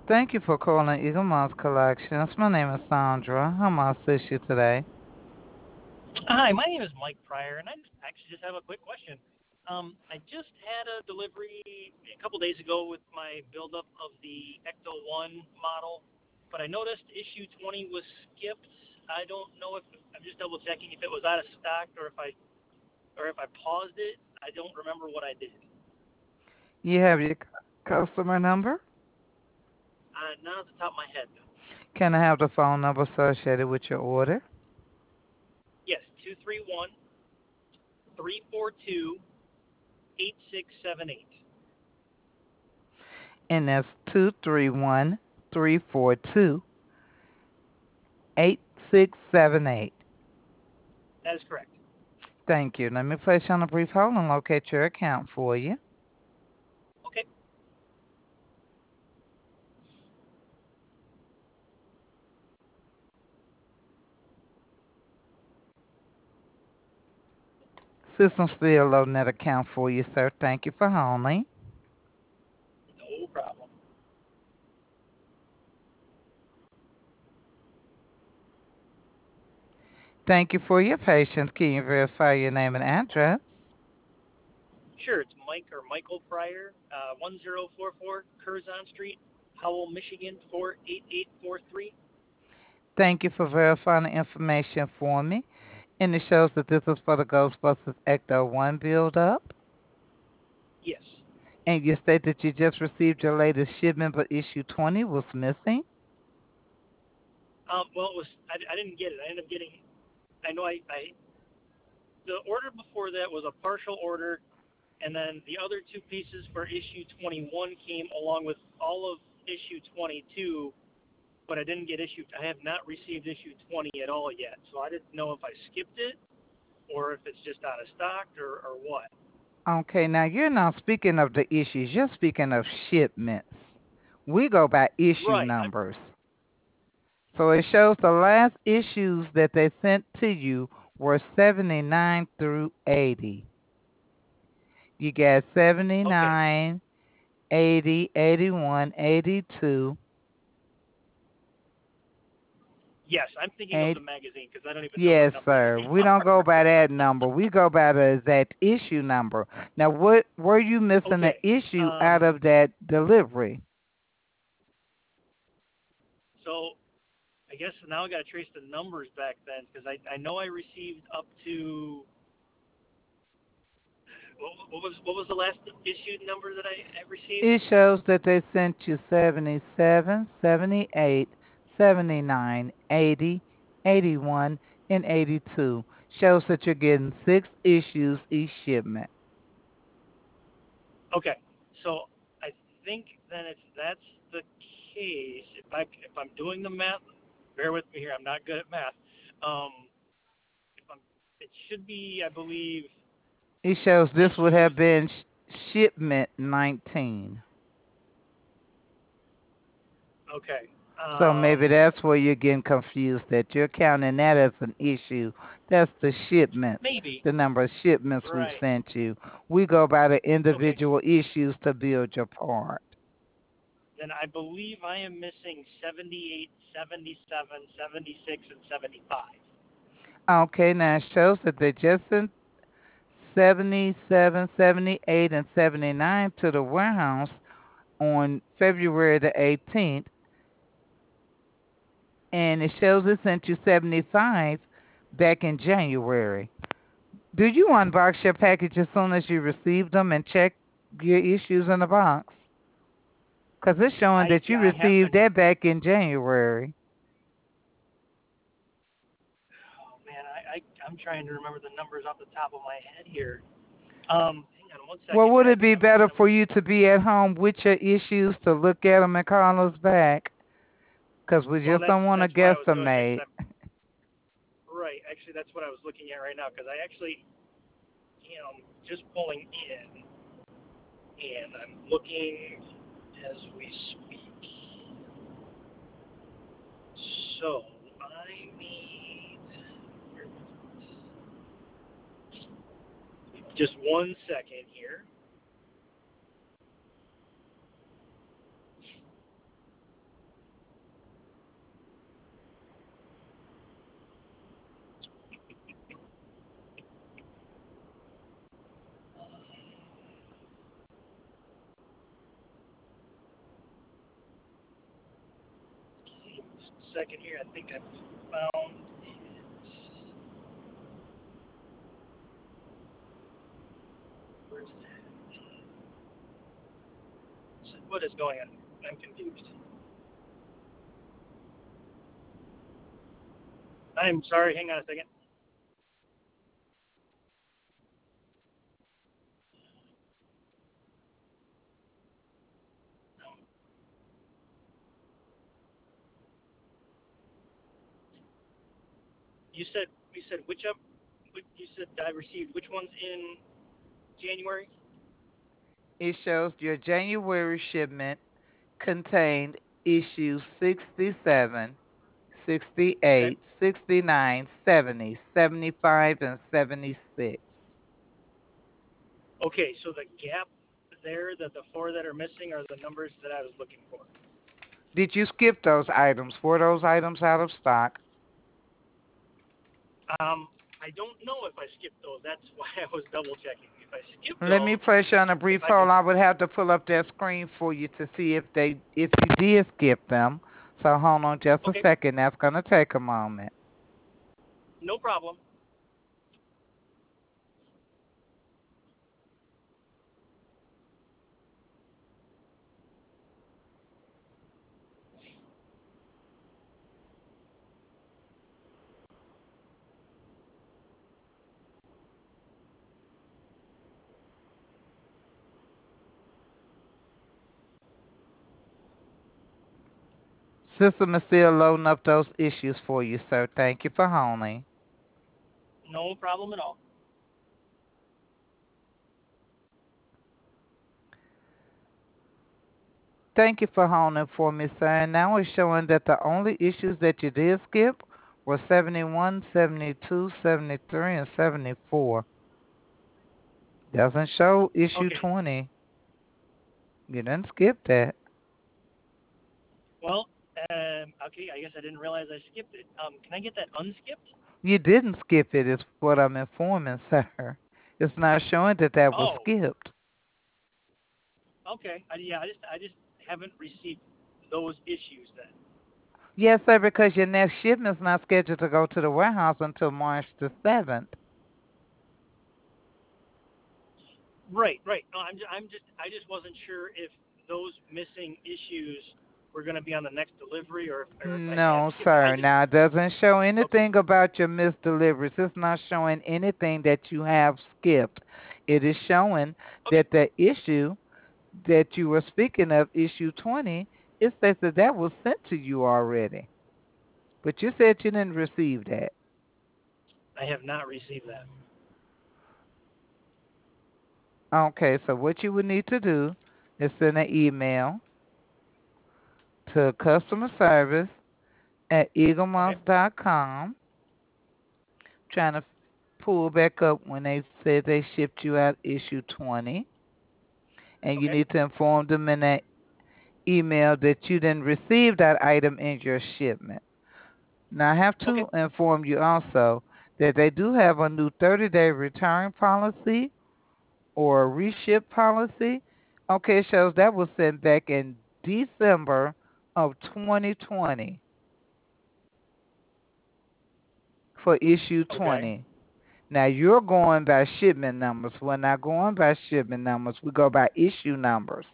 Thank you for calling Eagle Mouse Collections. My name is Sandra. How may I assist you today? Hi, my name is Mike Pryor, and I actually just have a quick question. I just had a delivery a couple days ago with my buildup of the Ecto One model, but I noticed issue 20 was skipped. I don't know if I'm just double checking if it was out of stock or if I paused it. I don't remember what I did. You have your customer number? Not at the top of my head. Can I have the phone number associated with your order? Yes, 231-342-8678. And that's 231-342-8678. That is correct. Thank you. Let me place you on a brief hold and locate your account for you. Okay. System still loading that account for you, sir. Thank you for holding. No problem. Thank you for your patience. Can you verify your name and address? Sure, it's Mike or Michael Pryor, 1044 Curzon Street, Howell, Michigan 48843. Thank you for verifying the information for me. And it shows that this is for the Ghostbusters Ecto 1 build up. Yes. And you state that you just received your latest shipment, but issue 20 was missing. Well, I didn't get it. I ended up getting. I know the order before that was a partial order, and then the other two pieces for issue 21 came along with all of issue 22, but I didn't get issue. I have not received issue 20 at all yet, so I didn't know if I skipped it or if it's just out of stock or what. Okay, now you're not speaking of the issues, you're speaking of shipments. We go by issue Right. numbers. So it shows the last issues that they sent to you were 79 through 80. You got Okay. 79, 80, 81, 82, Yes, I'm thinking of the 80. magazine because I don't even know what Yes, numbers sir. they We don't go are. by that number. We go by the exact issue number. Now, what were you missing an Okay. issue out Um, of that delivery? so I guess now I got to trace the numbers back then because I know I received up to what was the last issued number that I received? It shows that they sent you 77, 78, 79, 80, 81, and 82. Shows that you're getting 6 issues each shipment. Okay. So I think then if that's the case, if I'm doing the math, bear with me here. I'm not good at math. Um, if I'm, it should be I believe It shows this would issues. have been shipment 19. Okay. So maybe that's where you're getting confused that you're counting that as an issue. That's the shipments, Maybe. the number of shipments we've Right. sent you. We go by the Okay. individual issues to build your part. Then I believe I am missing 78, 77, 76, and 75. Okay, now it shows that they just sent 77, 78, and 79 to the warehouse on February the 18th, and it shows it sent you 75 back in January. Do you unbox your package as soon as you receive them and check your issues in the box? Because it's showing that you I received haven't. that back in January. Oh man, I'm trying to remember the numbers off the top of my head here. Hang on one Well, second here. would I it think be I'm looking better at my. for you to be at home with your issues to look at them and call us back? Because we Well, just that's don't want to that's why I was doing it guesstimate. because I'm right. Actually, that's what I was looking at right now because I actually am just pulling in and I'm looking as we speak. So I need just one second here. second here. I think I found it. Where's that? What is going on? I'm confused. I'm sorry. Hang on a second. You said which up? You said I received which ones in January? It shows your January shipment contained issues 67, Okay. 68, 69, 70, 75, and 76. Okay. So the gap there, the four that are missing, are the numbers that I was looking for. Did you skip those items? Were those items out of stock? I don't know if I skipped those. That's why I was double checking. If I skipped Let me them, place you on a if brief I can. hold. I would have to pull up that screen for you to see if you did skip them. So hold on just a Okay. second. That's gonna take a moment. No problem. System is still loading up those issues for you, sir. Thank you for holding. No problem at all. Thank you for holding for me, sir. And now it's showing that the only issues that you did skip were 71, 72, 73, and 74. Doesn't show issue Okay. 20. You didn't skip that. Well, okay. I guess I didn't realize I skipped it. Can I get that unskipped? You didn't skip it, is what I'm informing, sir. It's not showing that that was Oh, skipped. okay. Yeah. I just haven't received those issues then. Yes, sir, because your next shipment's not scheduled to go to the warehouse until March the 7th. Right. Right. No, I just wasn't sure if those missing issues were going to be on the next delivery or if I had No, skipped it. I sir. just. Now, it doesn't show Okay. anything about your missed deliveries. It's not showing anything that you have skipped. It is showing Okay. that the issue that you were speaking of, issue 20, it says that that was sent to you already. But you said you didn't receive that. I have not received that. Okay, so what you would need to do is send an email to customer service at Okay. eaglemoss.com, trying to pull back up when they said they shipped you out issue 20. And you Okay. need to inform them in that email that you didn't receive that item in your shipment. Now, I have Okay. to inform you also that they do have a new 30-day return policy or a reship policy. Okay, it shows that was sent back in December of 2020 for issue Okay. 20. Now, you're going by shipment numbers. We're not going by shipment numbers, we go by issue numbers.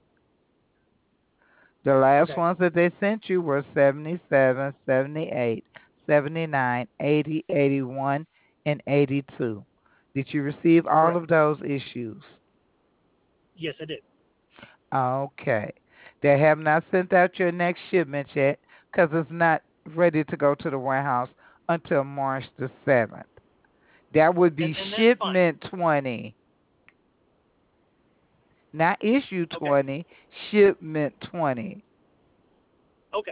The last Okay. ones that they sent you were 77, 78, 79, 80, 81, and 82. Did you receive all Correct. of those issues? Yes, I did. Okay. They have not sent out your next shipment yet because it's not ready to go to the warehouse until March the 7th. That would be And that's fine. shipment 20, not issue Okay. 20, shipment 20. Okay.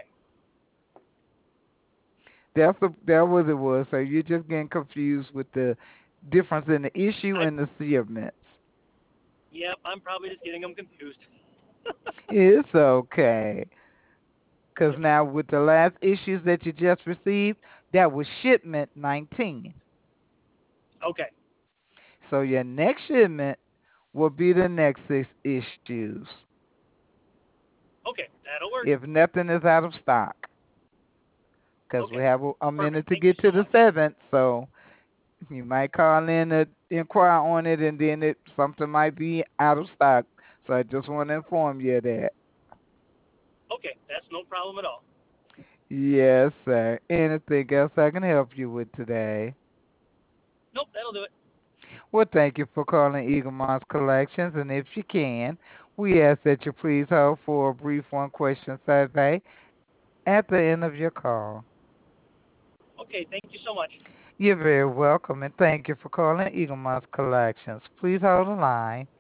That was it was. So you're just getting confused with the difference in the issue I. and the shipments. Yep. I'm probably just getting them confused. It's okay. Because Yep. now with the last issues that you just received, that was shipment 19. Okay. So your next shipment will be the next six issues Okay. That'll work. if nothing is out of stock. because we Okay. have a Perfect. minute to Thank you get so to the much. 7th. So you might call in to inquire on it, and then something might be out of stock. So I just want to inform you of that. Okay, that's no problem at all. Yes, sir. Anything else I can help you with today? Nope, that'll do it. Well, thank you for calling Eagle Moss Collections, and if you can, we ask that you please hold for a brief one-question survey at the end of your call. Okay, thank you so much. You're very welcome, and thank you for calling Eagle Moss Collections. Please hold the line.